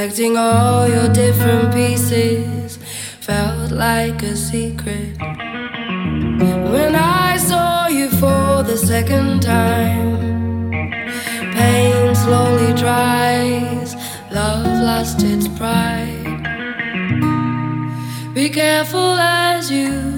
Collecting all your different pieces felt like a secret. When I saw you for the second time, pain slowly dries, love lost its pride. Be careful as you